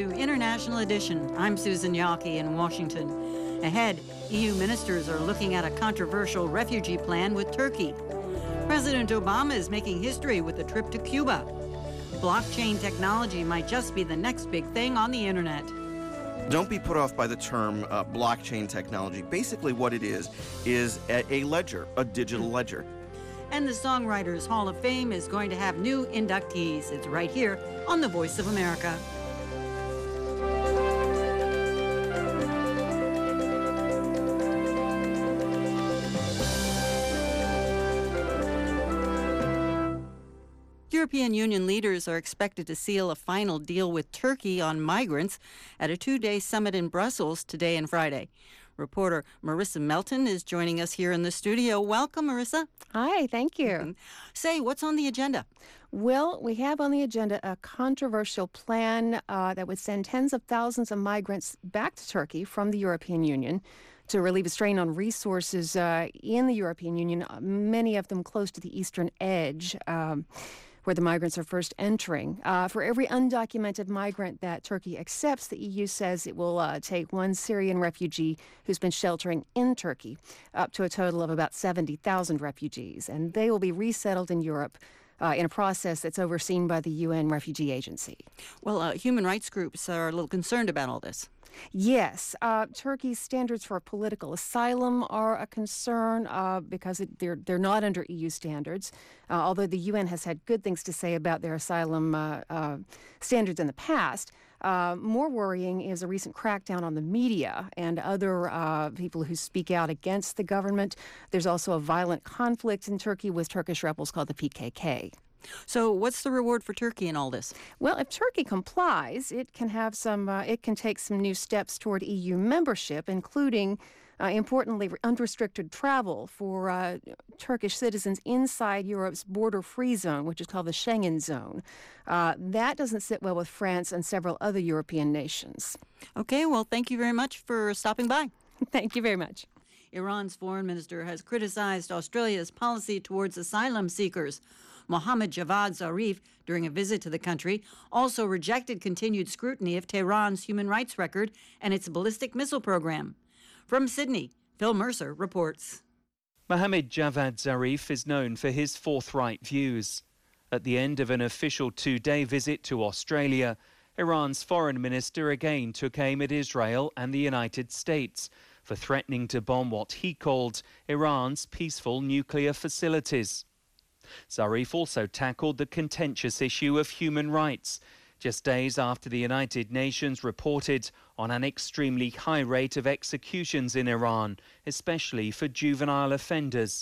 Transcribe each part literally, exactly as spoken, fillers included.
to International Edition. I'm Susan Yawkey in Washington. Ahead, E U ministers are looking at a controversial refugee plan with Turkey. President Obama is making history with a trip to Cuba. Blockchain technology might just be the next big thing on the internet. Don't be put off by the term uh, blockchain technology. Basically what it is, is a, a ledger, a digital ledger. And the Songwriters Hall of Fame is going to have new inductees. It's right here on The Voice of America. European Union leaders are expected to seal a final deal with Turkey on migrants at a two-day summit in Brussels today and Friday. Reporter Marissa Melton is joining us here in the studio. Welcome, Marissa. Hi, thank you. Say, what's on the agenda? Well, we have on the agenda a controversial plan uh, that would send tens of thousands of migrants back to Turkey from the European Union to relieve a strain on resources uh, in the European Union, many of them close to the eastern edge. Um, where the migrants are first entering. Uh, for every undocumented migrant that Turkey accepts, the E U says it will uh, take one Syrian refugee who's been sheltering in Turkey, up to a total of about seventy thousand refugees. And they will be resettled in Europe uh, in a process that's overseen by the U N Refugee Agency. Well, uh, human rights groups are a little concerned about all this. Yes, uh, Turkey's standards for political asylum are a concern uh, because it, they're they're not under E U standards. Uh, although the U N has had good things to say about their asylum uh, uh, standards in the past, uh, more worrying is a recent crackdown on the media and other uh, people who speak out against the government. There's also a violent conflict in Turkey with Turkish rebels called the P K K. So what's the reward for Turkey in all this? Well, if Turkey complies, it can have some, uh, it can take some new steps toward E U membership, including, uh, importantly, unrestricted travel for uh, Turkish citizens inside Europe's border-free zone, which is called the Schengen zone. Uh, that doesn't sit well with France and several other European nations. Okay, well, thank you very much for stopping by. Thank you very much. Iran's foreign minister has criticized Australia's policy towards asylum seekers. Mohammad Javad Zarif, during a visit to the country, also rejected continued scrutiny of Tehran's human rights record and its ballistic missile program. From Sydney, Phil Mercer reports. Mohammad Javad Zarif is known for his forthright views. At the end of an official two-day visit to Australia, Iran's foreign minister again took aim at Israel and the United States for threatening to bomb what he called Iran's peaceful nuclear facilities. Zarif also tackled the contentious issue of human rights, just days after the United Nations reported on an extremely high rate of executions in Iran, especially for juvenile offenders.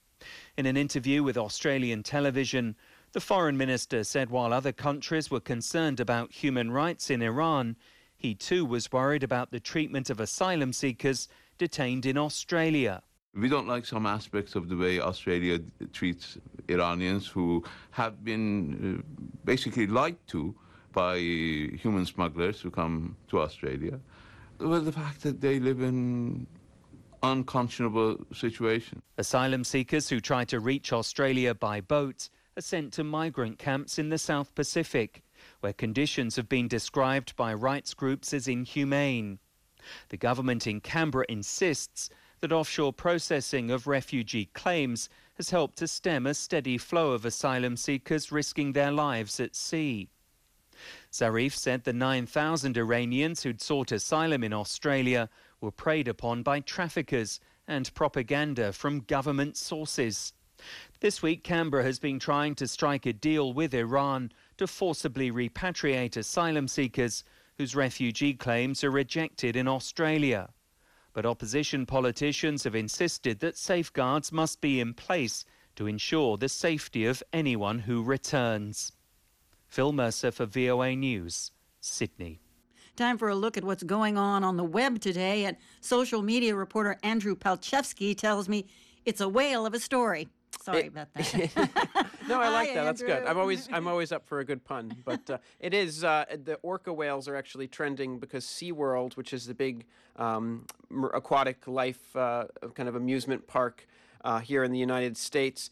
In an interview with Australian television, the foreign minister said while other countries were concerned about human rights in Iran, he too was worried about the treatment of asylum seekers detained in Australia. We don't like some aspects of the way Australia treats Iranians who have been uh, basically lied to by human smugglers who come to Australia. Well, the fact that they live in unconscionable situations. Asylum seekers who try to reach Australia by boat are sent to migrant camps in the South Pacific, where conditions have been described by rights groups as inhumane. The government in Canberra insists that offshore processing of refugee claims has helped to stem a steady flow of asylum seekers risking their lives at sea. Zarif said the nine thousand Iranians who'd sought asylum in Australia were preyed upon by traffickers and propaganda from government sources. This week, Canberra has been trying to strike a deal with Iran to forcibly repatriate asylum seekers whose refugee claims are rejected in Australia. But opposition politicians have insisted that safeguards must be in place to ensure the safety of anyone who returns. Phil Mercer for V O A News, Sydney. Time for a look at what's going on on the web today. And social media reporter Andrew Palchevsky tells me it's a whale of a story. Sorry it, about that. No, I like Hi, that. That's Andrew. good. I'm always I'm always up for a good pun. But uh, it is uh, the orca whales are actually trending because SeaWorld, which is the big um, aquatic life uh, kind of amusement park uh, here in the United States,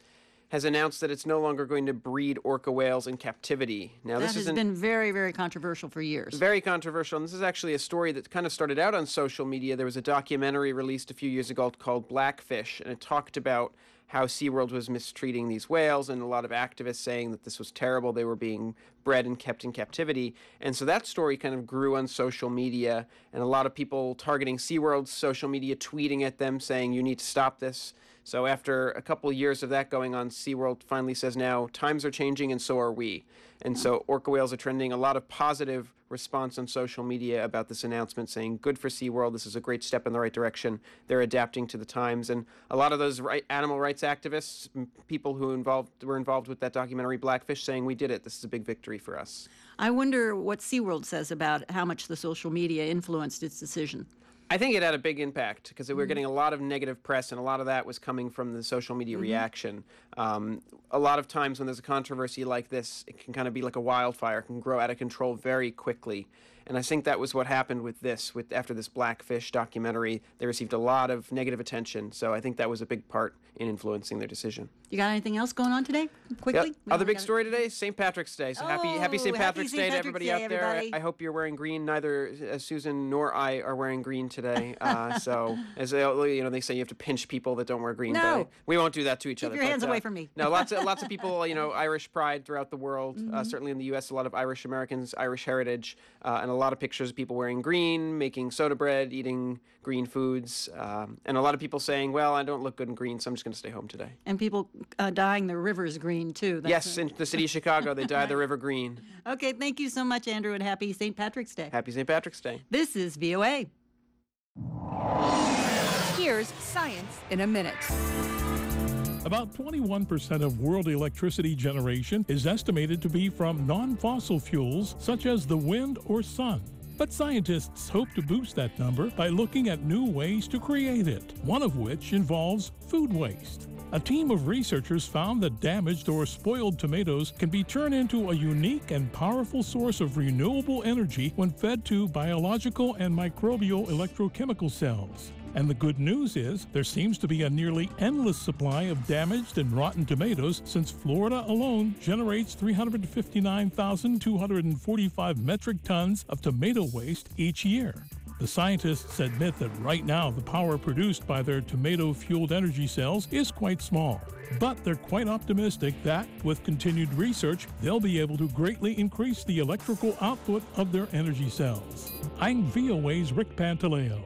has announced that it's no longer going to breed orca whales in captivity. Now, That this has is been very, very controversial for years. very controversial, and this is actually a story that kind of started out on social media. There was a documentary released a few years ago called Blackfish, and it talked about how SeaWorld was mistreating these whales, and a lot of activists saying that this was terrible. They were being bred and kept in captivity. And so that story kind of grew on social media, and a lot of people targeting SeaWorld's social media, tweeting at them, saying, you need to stop this. So after a couple of years of that going on, SeaWorld finally says now, times are changing and so are we. And so orca whales are trending. A lot of positive response on social media about this announcement, saying, good for SeaWorld, this is a great step in the right direction. They're adapting to the times. And a lot of those right, animal rights activists, people who involved were involved with that documentary Blackfish, saying, we did it, this is a big victory for us. I wonder what SeaWorld says about how much the social media influenced its decision. I think it had a big impact because we were getting a lot of negative press, and a lot of that was coming from the social media mm-hmm. reaction. Um, a lot of times when there's a controversy like this, it can kind of be like a wildfire. It can grow out of control very quickly. And I think that was what happened with this. With after this Blackfish documentary, they received a lot of negative attention. So I think that was a big part in influencing their decision. You got anything else going on today? Quickly? Yep. Other big story today, Saint Patrick's Day. So oh, happy Happy Saint Patrick's happy Day Saint to everybody Patrick's out Day, there. everybody. I, I hope you're wearing green. Neither uh, Susan nor I are wearing green today. Uh, so as they, you know, they say you have to pinch people that don't wear green. No. But we won't do that to each Keep other. your but, hands uh, away from me. No, lots of lots of people, you know, Irish pride throughout the world. Mm-hmm. Uh, certainly in the U S, a lot of Irish Americans, Irish heritage, uh, and a lot of pictures of people wearing green, making soda bread, eating green foods, um, and a lot of people saying, well, I don't look good in green, so I'm just going to stay home today. And people uh, dyeing their rivers green, too. That's yes, a... in the city of Chicago, they dye the river green. Okay, thank you so much, Andrew, and happy Saint Patrick's Day. Happy Saint Patrick's Day. This is V O A. Here's Science in a Minute. About twenty-one percent of world electricity generation is estimated to be from non-fossil fuels such as the wind or sun. But scientists hope to boost that number by looking at new ways to create it, one of which involves food waste. A team of researchers found that damaged or spoiled tomatoes can be turned into a unique and powerful source of renewable energy when fed to biological and microbial electrochemical cells. And the good news is there seems to be a nearly endless supply of damaged and rotten tomatoes, since Florida alone generates three hundred fifty-nine thousand two hundred forty-five metric tons of tomato waste each year. The scientists admit that right now the power produced by their tomato-fueled energy cells is quite small. But they're quite optimistic that, with continued research, they'll be able to greatly increase the electrical output of their energy cells. I'm V O A's Rick Pantaleo.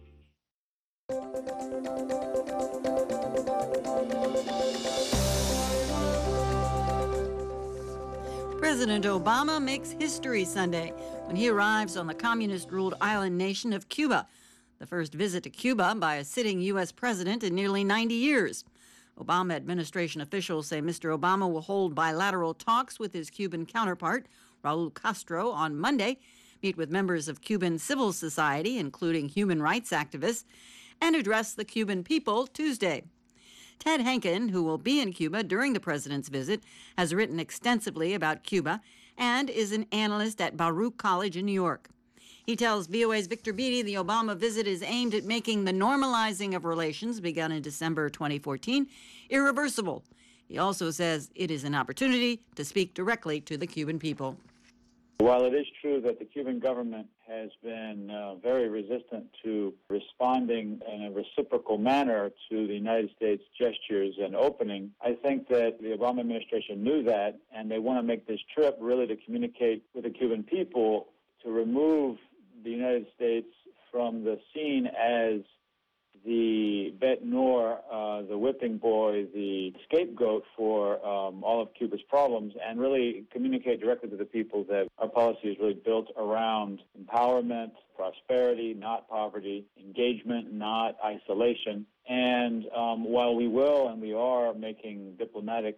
President Obama makes history Sunday when he arrives on the communist-ruled island nation of Cuba, the first visit to Cuba by a sitting U S president in nearly ninety years. Obama administration officials say Mister Obama will hold bilateral talks with his Cuban counterpart, Raul Castro, on Monday, meet with members of Cuban civil society, including human rights activists, and address the Cuban people Tuesday. Ted Henkin, who will be in Cuba during the president's visit, has written extensively about Cuba and is an analyst at Baruch College in New York. He tells V O A's Victor Beatty the Obama visit is aimed at making the normalizing of relations begun in December twenty fourteen irreversible. He also says it is an opportunity to speak directly to the Cuban people. While it is true that the Cuban government has been uh, very resistant to responding in a reciprocal manner to the United States gestures and opening, I think that the Obama administration knew that, and they want to make this trip really to communicate with the Cuban people to remove the United States from the scene as the bête noire, uh, the whipping boy, the scapegoat for um, all of Cuba's problems, and really communicate directly to the people that our policy is really built around empowerment, prosperity, not poverty, engagement, not isolation. And um, while we will and we are making diplomatic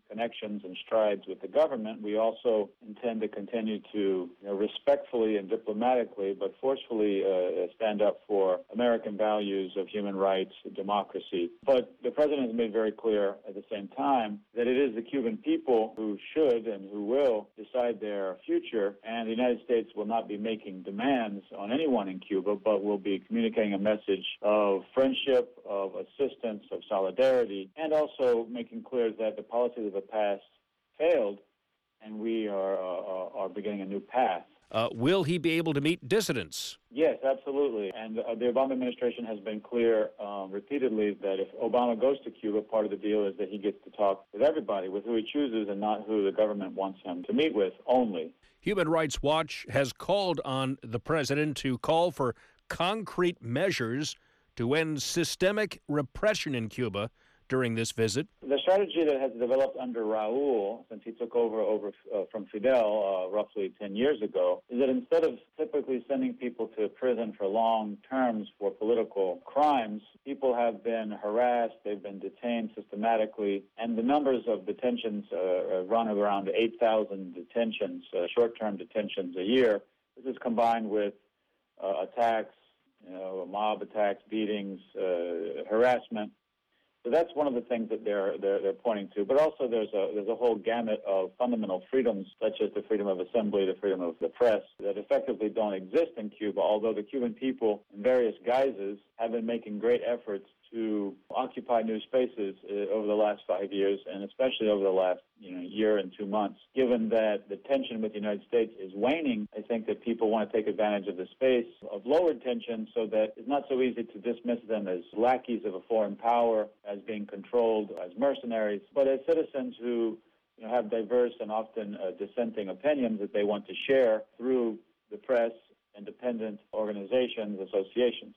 connections and strides with the government, we also intend to continue to you know, respectfully and diplomatically, but forcefully uh, stand up for American values of human rights, democracy. But the president has made very clear at the same time that it is the Cuban people who should and who will decide their future, and the United States will not be making demands on anyone in Cuba, but will be communicating a message of friendship, of assistance, of solidarity, and also making clear that the policies of the past failed, and we are uh, are beginning a new path. Uh, will he be able to meet dissidents? Yes, absolutely. And uh, the Obama administration has been clear um, repeatedly that if Obama goes to Cuba, part of the deal is that he gets to talk with everybody, with who he chooses, and not who the government wants him to meet with only. Human Rights Watch has called on the president to call for concrete measures to end systemic repression in Cuba during this visit. The strategy that has developed under Raul, since he took over over uh, from Fidel uh, roughly ten years ago, is that instead of typically sending people to prison for long terms for political crimes, people have been harassed, they've been detained systematically, and the numbers of detentions uh, run around eight thousand detentions, uh, short-term detentions a year. This is combined with uh, attacks, you know, mob attacks, beatings, uh, harassment. So that's one of the things that they're, they're they're pointing to. But also there's a there's a whole gamut of fundamental freedoms, such as the freedom of assembly, the freedom of the press, that effectively don't exist in Cuba, although the Cuban people, in various guises, have been making great efforts to occupy new spaces uh, over the last five years, and especially over the last you know year and two months. Given that the tension with the United States is waning, I think that people want to take advantage of the space of lowered tension so that it's not so easy to dismiss them as lackeys of a foreign power, as being controlled, as mercenaries, but as citizens who you know, have diverse and often uh, dissenting opinions that they want to share through the press, independent organizations, associations.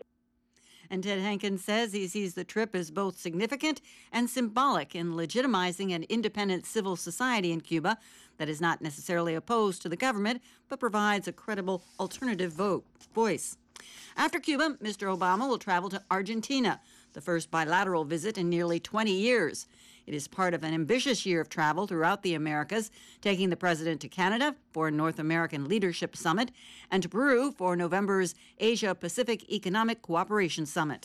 And Ted Hankins says he sees the trip as both significant and symbolic in legitimizing an independent civil society in Cuba that is not necessarily opposed to the government, but provides a credible alternative vote, voice. After Cuba, Mister Obama will travel to Argentina, the first bilateral visit in nearly twenty years. It is part of an ambitious year of travel throughout the Americas, taking the president to Canada for a North American Leadership Summit and to Peru for November's Asia-Pacific Economic Cooperation Summit.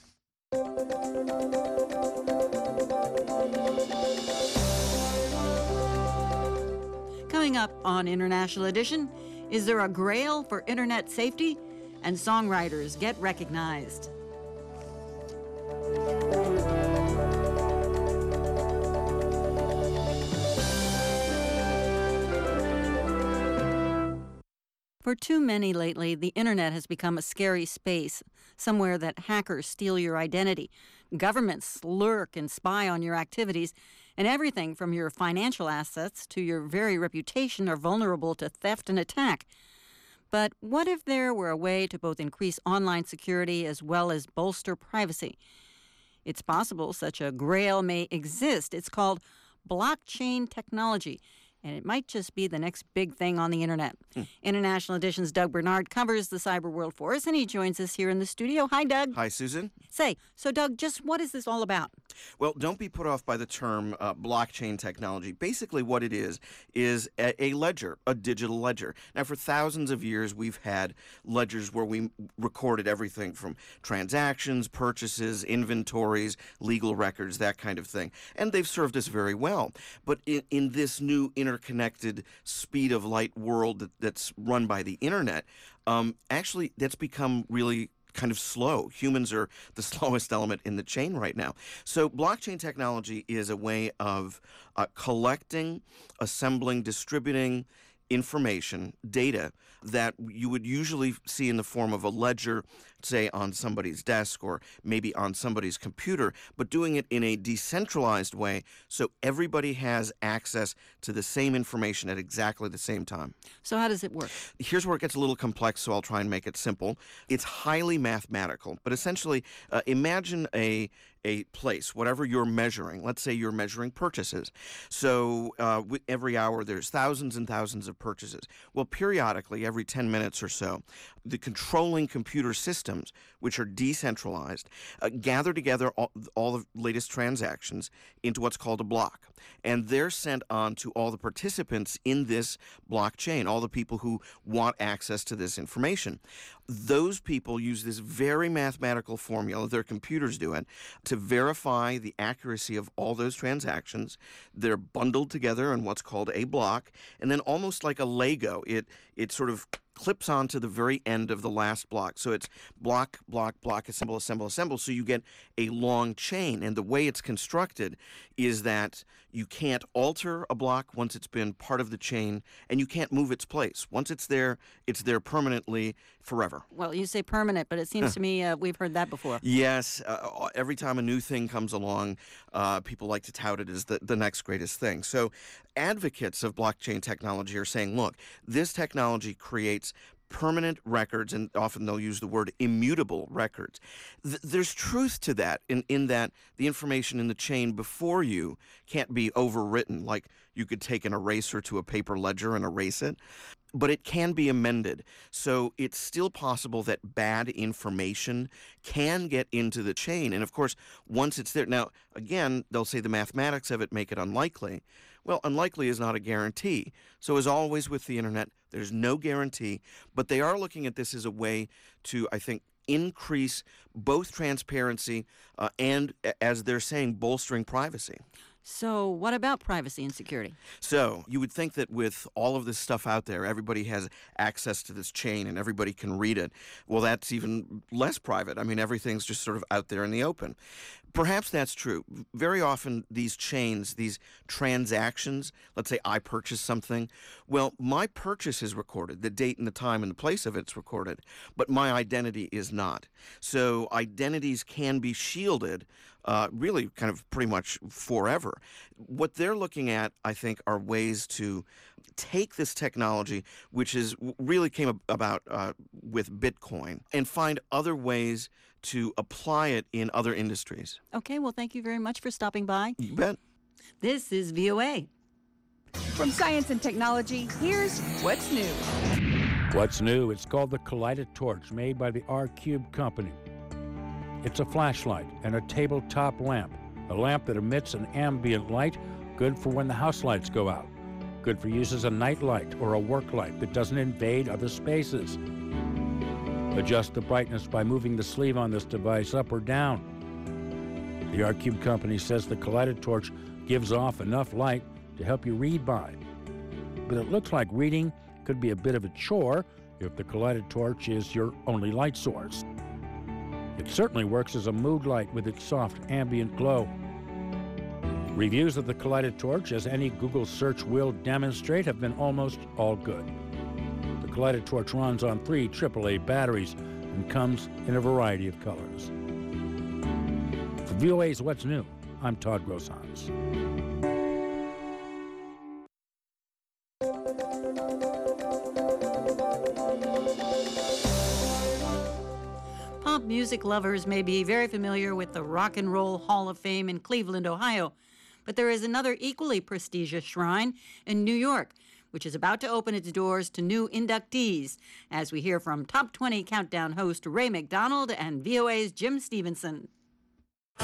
Coming up on International Edition, is there a grail for internet safety? And songwriters get recognized. For too many lately, the internet has become a scary space, somewhere that hackers steal your identity, governments lurk and spy on your activities, and everything from your financial assets to your very reputation are vulnerable to theft and attack. But what if there were a way to both increase online security as well as bolster privacy? It's possible such a grail may exist. It's called blockchain technology, and it might just be the next big thing on the internet. Hmm. International Edition's Doug Bernard covers the cyber world for us, and he joins us here in the studio. Hi, Doug. Hi, Susan. Say, so Doug, just what is this all about? Well, don't be put off by the term uh, blockchain technology. Basically what it is, is a, a ledger, a digital ledger. Now, for thousands of years, we've had ledgers where we recorded everything from transactions, purchases, inventories, legal records, that kind of thing. And they've served us very well. But in, in this new interconnected speed of light world that, that's run by the internet, um, actually that's become really kind of slow. Humans are the slowest element in the chain right now. So blockchain technology is a way of uh, collecting, assembling, distributing information, data that you would usually see in the form of a ledger, say on somebody's desk or maybe on somebody's computer, but doing it in a decentralized way so everybody has access to the same information at exactly the same time. So how does it work? Here's where it gets a little complex, so I'll try and make it simple. It's highly mathematical, but essentially uh, imagine a a place, whatever you're measuring. Let's say you're measuring purchases. So uh, every hour there's thousands and thousands of purchases. Well, periodically, every ten minutes or so, the controlling computer system systems, which are decentralized, uh, gather together all, all the latest transactions into what's called a block. And they're sent on to all the participants in this blockchain, all the people who want access to this information. Those people use this very mathematical formula, their computers do it, to verify the accuracy of all those transactions. They're bundled together in what's called a block, and then almost like a Lego, it it sort of clips onto the very end of the last block. So it's block, block, block, assemble, assemble, assemble. So you get a long chain. And the way it's constructed is that you can't alter a block once it's been part of the chain, and you can't move its place. Once it's there, it's there permanently forever. Well, you say permanent, but it seems to me uh, we've heard that before. Yes. Uh, every time a new thing comes along, uh, people like to tout it as the, the next greatest thing. So advocates of blockchain technology are saying, look, this technology creates permanent records, and often they'll use the word immutable records. Th- there's truth to that in, in that the information in the chain before you can't be overwritten, like you could take an eraser to a paper ledger and erase it, but it can be amended. So it's still possible that bad information can get into the chain. And of course, once it's there, now, again, they'll say the mathematics of it make it unlikely. Well, unlikely is not a guarantee. So as always with the internet, there's no guarantee, but they are looking at this as a way to, I think, increase both transparency uh, and, as they're saying, bolstering privacy. So what about privacy and security? So you would think that with all of this stuff out there, everybody has access to this chain and everybody can read it. Well, that's even less private. I mean, everything's just sort of out there in the open. Perhaps that's true. Very often these chains, these transactions, let's say I purchase something, well, my purchase is recorded, the date and the time and the place of it's recorded, but my identity is not. So identities can be shielded uh, really kind of pretty much forever. What they're looking at, I think, are ways to take this technology, which is really came about uh, with Bitcoin, and find other ways to apply it in other industries. Okay, well, thank you very much for stopping by. You bet. This is V O A. From science and technology, here's what's new. What's new? It's called the Kaleidatorch, made by the R-Cube company. It's a flashlight and a tabletop lamp, a lamp that emits an ambient light, good for when the house lights go out, good for use as a night light or a work light that doesn't invade other spaces. Adjust the brightness by moving the sleeve on this device up or down. The R-Cube company says the Kaleidatorch gives off enough light to help you read by. But it looks like reading could be a bit of a chore if the Kaleidatorch is your only light source. It certainly works as a mood light with its soft ambient glow. Reviews of the Kaleidatorch, as any Google search will demonstrate, have been almost all good. The Kaleidatorch runs on three triple A batteries and comes in a variety of colors. For V O A's What's New, I'm Todd Grosshans. Pop music lovers may be very familiar with the Rock and Roll Hall of Fame in Cleveland, Ohio, but there is another equally prestigious shrine in New York, which is about to open its doors to new inductees, as we hear from Top twenty Countdown host Ray McDonald and V O A's Jim Stevenson. We're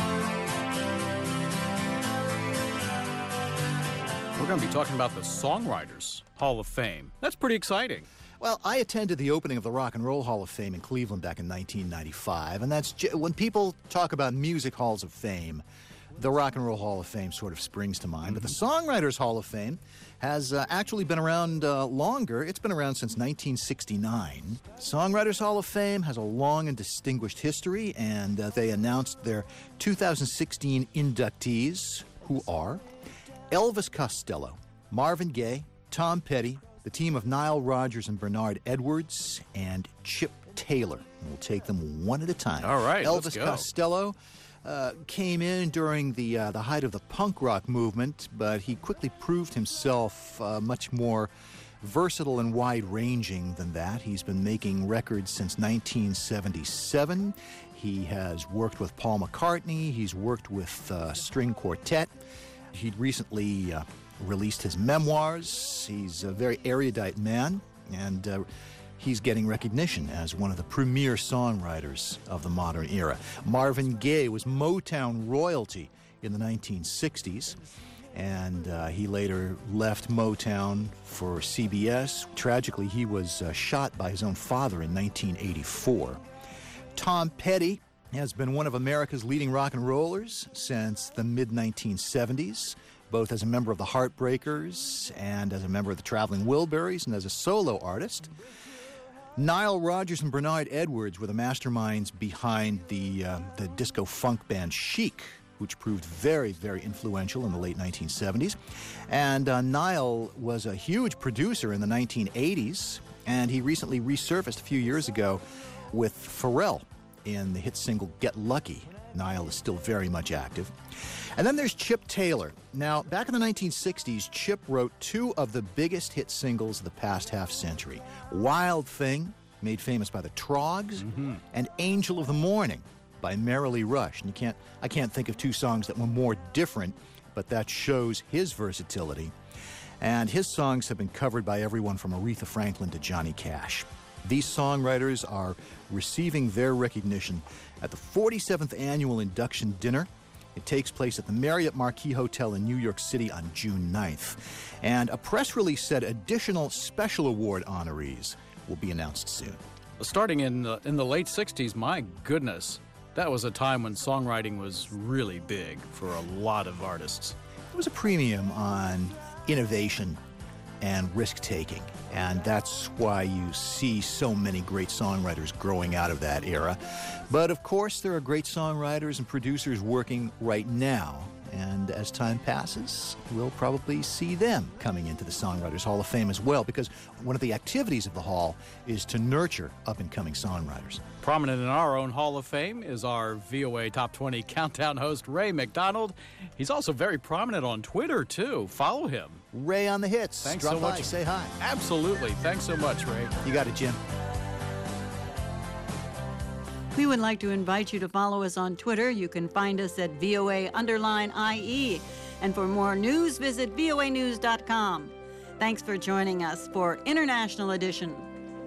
going to be talking about the Songwriters Hall of Fame. That's pretty exciting. Well, I attended the opening of the Rock and Roll Hall of Fame in Cleveland back in nineteen ninety-five, and that's j- when people talk about music halls of fame, the Rock and Roll Hall of Fame sort of springs to mind. But the Songwriters Hall of Fame has uh, actually been around uh, longer. It's been around since nineteen sixty-nine. Songwriters Hall of Fame has a long and distinguished history, and uh, they announced their two thousand sixteen inductees, who are Elvis Costello, Marvin Gaye, Tom Petty, the team of Nile Rodgers and Bernard Edwards, and Chip Taylor. And we'll take them one at a time. All right, Elvis let's go. Costello uh, came in during the uh, the height of the punk rock movement, but he quickly proved himself uh, much more versatile and wide-ranging than that. He's been making records since nineteen seventy-seven. He has worked with Paul McCartney. He's worked with uh, String Quartet. He recently uh, released his memoirs. He's a very erudite man, and uh, he's getting recognition as one of the premier songwriters of the modern era. Marvin Gaye was Motown royalty in the nineteen sixties, and uh, he later left Motown for C B S. Tragically, he was uh, shot by his own father in nineteen eighty-four. Tom Petty has been one of America's leading rock and rollers since the mid nineteen seventies, both as a member of the Heartbreakers and as a member of the Traveling Wilburys and as a solo artist. Nile Rodgers and Bernard Edwards were the masterminds behind the, uh, the disco funk band Chic, which proved very, very influential in the late nineteen seventies. And uh, Nile was a huge producer in the nineteen eighties, and he recently resurfaced a few years ago with Pharrell in the hit single Get Lucky. Nile is still very much active. And then there's Chip Taylor. Now, back in the nineteen sixties, Chip wrote two of the biggest hit singles of the past half century. Wild Thing, made famous by the Troggs, mm-hmm. and Angel of the Morning by Merrily Rush. And you can't, I can't think of two songs that were more different, but that shows his versatility. And his songs have been covered by everyone from Aretha Franklin to Johnny Cash. These songwriters are receiving their recognition at the forty-seventh Annual Induction Dinner. It takes place at the Marriott Marquis Hotel in New York City on June ninth. And a press release said additional special award honorees will be announced soon. Starting in the, in the late sixties, my goodness, that was a time when songwriting was really big for a lot of artists. There was a premium on innovation and risk-taking, and that's why you see so many great songwriters growing out of that era. But of course, there are great songwriters and producers working right now, and as time passes, we'll probably see them coming into the Songwriters Hall of Fame as well, because one of the activities of the Hall is to nurture up-and-coming songwriters. Prominent in our own Hall of Fame is our V O A Top twenty Countdown host, Ray McDonald. He's also very prominent on Twitter, too. Follow him. Ray on the hits. Thanks Drop so by, much. say hi. Absolutely. Thanks so much, Ray. You got it, Jim. We would like to invite you to follow us on Twitter. You can find us at V O A underline I E. And for more news, visit V O A news dot com. Thanks for joining us for International Edition.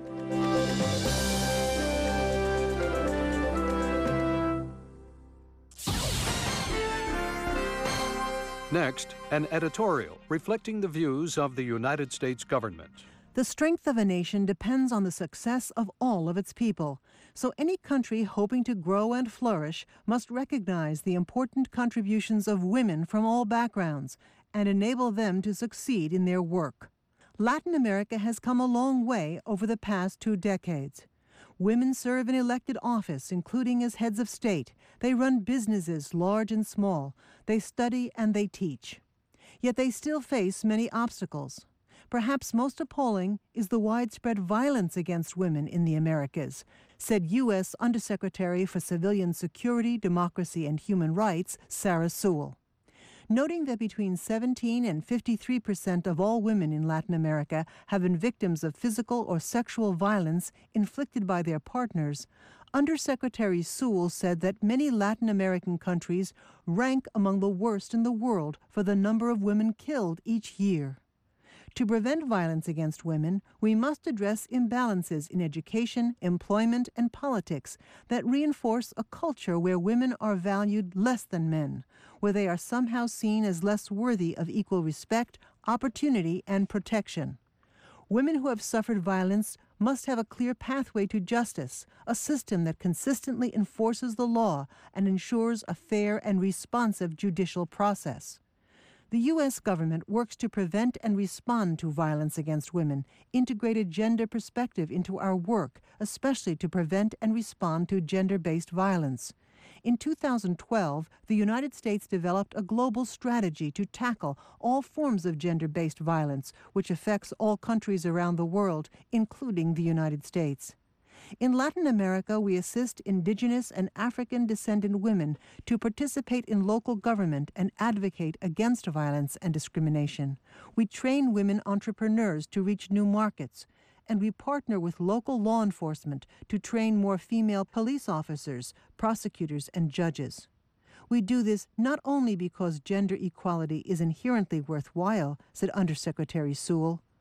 Next, an editorial reflecting the views of the United States government. The strength of a nation depends on the success of all of its people. So any country hoping to grow and flourish must recognize the important contributions of women from all backgrounds and enable them to succeed in their work. Latin America has come a long way over the past two decades. Women serve in elected office, including as heads of state. They run businesses, large and small. They study and they teach. Yet they still face many obstacles. Perhaps most appalling is the widespread violence against women in the Americas, said U S Undersecretary for Civilian Security, Democracy, and Human Rights, Sarah Sewell. Noting that between seventeen and fifty-three percent of all women in Latin America have been victims of physical or sexual violence inflicted by their partners, Undersecretary Sewell said that many Latin American countries rank among the worst in the world for the number of women killed each year. To prevent violence against women, we must address imbalances in education, employment, and politics that reinforce a culture where women are valued less than men, where they are somehow seen as less worthy of equal respect, opportunity, and protection. Women who have suffered violence must have a clear pathway to justice, a system that consistently enforces the law and ensures a fair and responsive judicial process. The U S government works to prevent and respond to violence against women, integrate a gender perspective into our work, especially to prevent and respond to gender-based violence. In two thousand twelve, the United States developed a global strategy to tackle all forms of gender-based violence, which affects all countries around the world, including the United States. In Latin America, we assist indigenous and African-descendant women to participate in local government and advocate against violence and discrimination. We train women entrepreneurs to reach new markets, and we partner with local law enforcement to train more female police officers, prosecutors, and judges. We do this not only because gender equality is inherently worthwhile, said Undersecretary Sewell.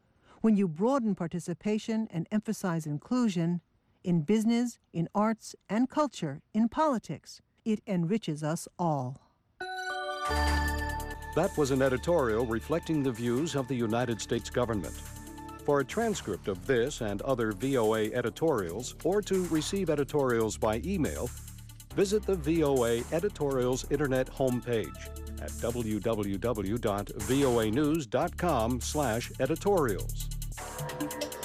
When you broaden participation and emphasize inclusion in business, in arts and culture, in politics, it enriches us all. That was an editorial reflecting the views of the United States government. For a transcript of this and other V O A editorials, or to receive editorials by email, visit the V O A Editorials Internet homepage at w w w dot voa news dot com slash editorials.